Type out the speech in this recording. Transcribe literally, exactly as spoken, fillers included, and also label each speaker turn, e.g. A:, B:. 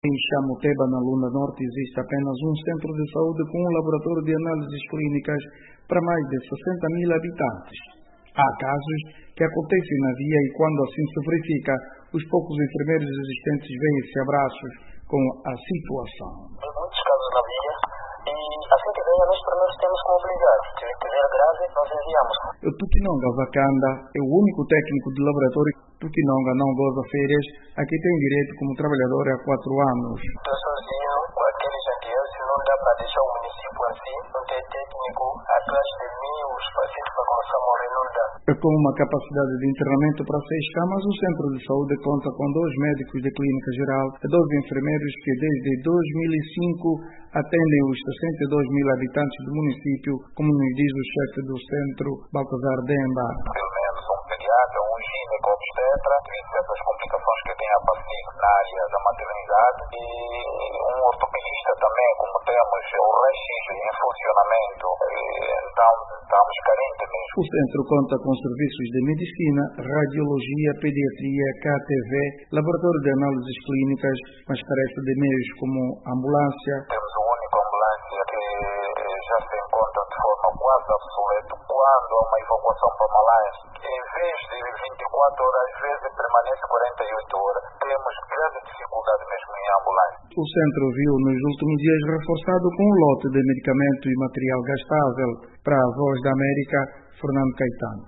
A: Em Chamuteba, na Lunda Norte, existe apenas um centro de saúde com um laboratório de análises clínicas para mais de sessenta mil habitantes. Há casos que acontecem na via e, quando assim se verifica, os poucos enfermeiros existentes veem-se abraços com a situação.
B: Há muitos casos na via e, assim que venha, nós primeiro temos que mobilizar. Se tiver grave, nós enviamos.
A: O Tutinonga Vakanda é o único técnico de laboratório. Tutinonga não goza férias, aqui tem direito como trabalhador há quatro anos.
B: Estou sozinho, com aqueles ambientes, não dá para deixar o município assim, não tem técnico atrás de mim, os pacientes para começar a morrer, não dá.
A: Com uma capacidade de internamento para seis camas, o centro de saúde conta com dois médicos de clínica geral e dois enfermeiros que desde dois mil e cinco atendem os sessenta e dois mil habitantes do município, como nos diz o chefe do centro, Baltazar Demba.
B: Pelo menos um pediatra, um gineco obstetra, essas complicações que tem a paciente na área da maternidade, e um ortopedista também, como temos o raio-x em funcionamento, então estamos carentes mesmo.
A: O centro conta com serviços de medicina, radiologia, pediatria, K T V, laboratório de análises clínicas, mas carece de meios como ambulância.
B: Temos a única ambulância que já se encontra de forma quase obsoleta quando há uma evacuação para Malaias. Em vez de vinte e quatro horas, às vezes permanece quarenta e oito horas. Temos grande dificuldade mesmo em ambulância.
A: O centro viu nos últimos dias reforçado com um lote de medicamento e material gastável. Para a Voz da América, Fernando Caetano.